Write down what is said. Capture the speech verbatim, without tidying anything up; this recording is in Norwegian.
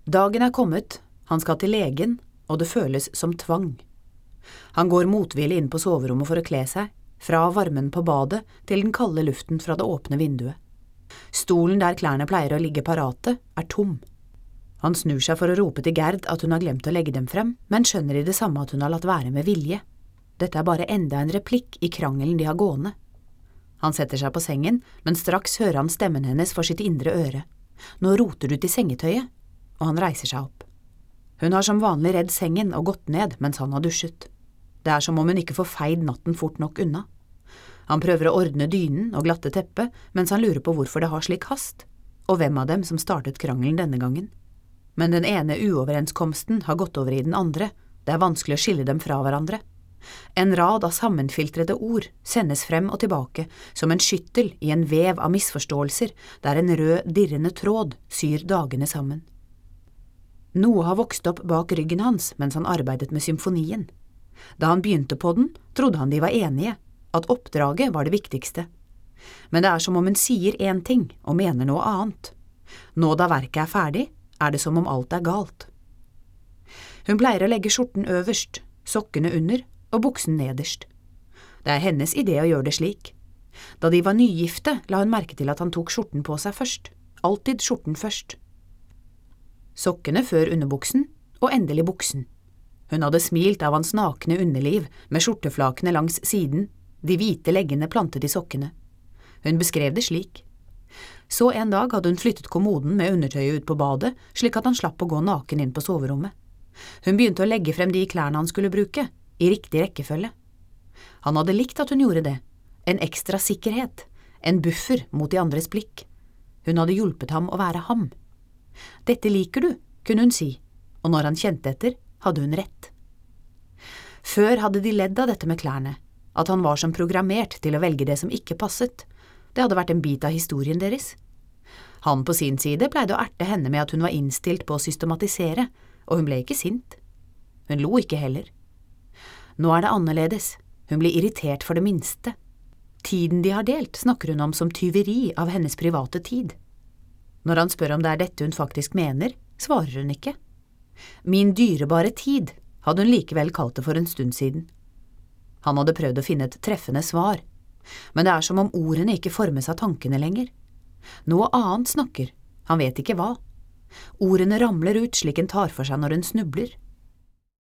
Dagen er kommet, han skal til legen, og det føles som tvang. Han går motvillig inn på soverommet for å kle seg, fra varmen på badet til den kalde luften fra det åpne vinduet. Stolen der klærne pleier å ligge parate, er tom. Han snur seg for å rope til Gerd at hun har glemt å legge dem frem, men skjønner i det samme at hun har latt være med vilje. Dette er bare enda en replikk i krangelen de har gående. Han setter seg på sengen, men straks hører han stemmen hennes for sitt indre øre. Nå roter du til sengetøyet, og han reiser seg opp. Hun har som vanlig redd sengen og gått ned mens han har dusjet. Det er som om hun ikke får feid natten fort nok unna. Han prøver å ordne dynen og glatte teppet, mens han lurer på hvorfor det har slik hast, og hvem av dem som startet krangelen denne gangen. Men den ene uoverenskomsten har gått over i den andre, det er vanskelig å skille dem fra hverandre. En rad av sammenfiltrede ord sendes frem og tilbake som en skyttel i en vev av misforståelser der en rød, dirrende tråd syr dagene sammen. Noe har vokst opp bak ryggen hans mens han arbeidet med symfonien. Da han begynte på den, trodde han de var enige, at oppdraget var det viktigste. Men det er som om hun sier en ting og mener noe annet. Nå da verket er ferdig, er det som om alt er galt. Hun pleier å legge skjorten øverst, sokkene under og buksen nederst. Det er hennes idé å gjøre det slik. Da de var nygifte, la hun merke til at han tok skjorten på seg først. Alltid skjorten først. Sokkene før underbuksen, og endelig buksen. Hun hadde smilt av hans nakne underliv, med skjorteflakene langs siden, de hvite leggene plantet i sokkene. Hun beskrev det slik. Så en dag hadde hun flyttet kommoden med undertøyet ut på badet, slik at han slapp å gå naken inn på soverommet. Hun begynte å legge frem de klærne han skulle bruke, i riktig rekkefølge. Han hadde likt at hun gjorde det, en ekstra sikkerhet, en buffer mot de andres blikk. Hun hadde hjulpet ham å være ham. Dette liker du, kunne hun si, og når han kjente etter, hadde hun rett. Før hadde de ledd av dette med klærne, at han var som programmert til å velge det som ikke passet. Det hadde vært en bit av historien deres. Han på sin side pleide å erte henne med at hun var innstilt på å systematisere, og hun ble ikke sint. Hun lo ikke heller. Nå er det annerledes. Hun blir irritert for det minste. Tiden de har delt snakker hun om som tyveri av hennes private tid. Når han spør om det er dette hun faktisk mener, svarer hun ikke. Min dyrebare tid hadde hun likevel kalt det for en stund siden. Han hadde prøvd å finne et treffende svar, men det er som om ordene ikke formes av tankene lenger. Noe annet snakker, han vet ikke hva. Ordene ramler ut slik en tar for seg når hun snubler.